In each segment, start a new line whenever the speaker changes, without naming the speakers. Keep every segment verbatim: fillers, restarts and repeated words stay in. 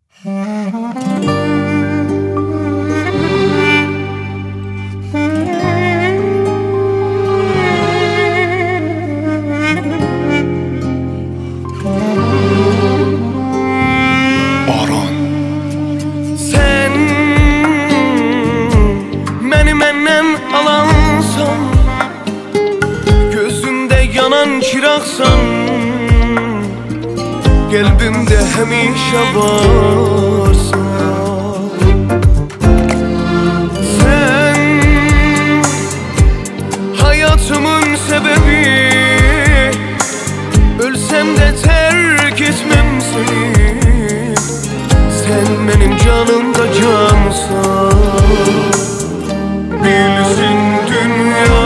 Baran.
Sen beni menden alansan, gözümde yanan çıraqsan, kalbimde həmişə varsan. Sen hayatımın sebebi, ölsem de terk etmem seni. Sen benim canımda cansan. Bilsin dünya,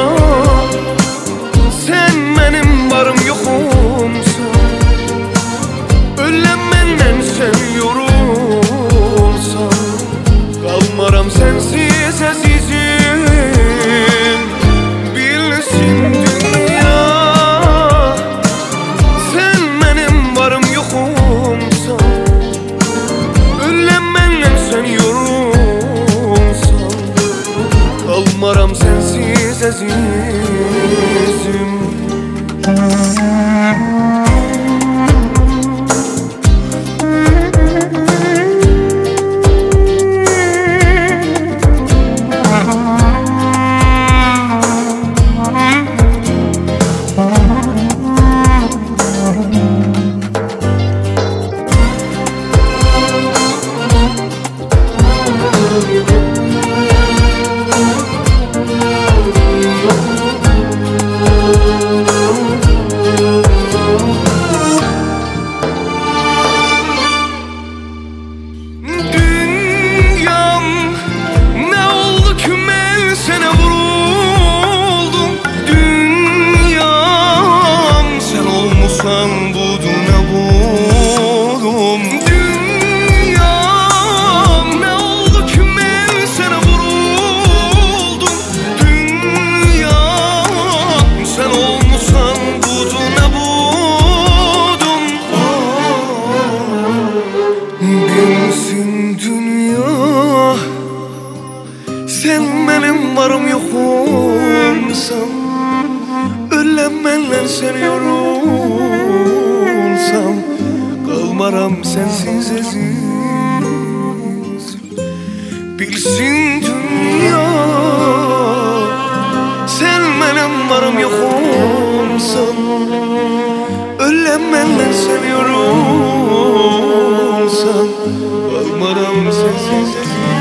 sen benim varım yoxumsan. Öləm məndən sen yorulsan, qalmaram sensiz əzizim. Bilsin dünya, sen benim varım yoxumsan. Öləm məndən sen yorulsan, qalmaram sensiz əzizim. Dünyam, ne oldu ki ben sana vuruldum? Dünyam, sen olmuşsan buduna buldum. Dünyam, ne oldu ki ben sana vuruldum? Dünyam, sen olmuşsan buduna buldum. Bilsin dünya, sen benim varım yoxumsan. Öləm məndən sen yorulsam, qalmaram sensiz əziz. Bilsin dünya, sen benim varım yoxumsan. Öləm məndən sen yorulsan, qalmaram sensiz əziz.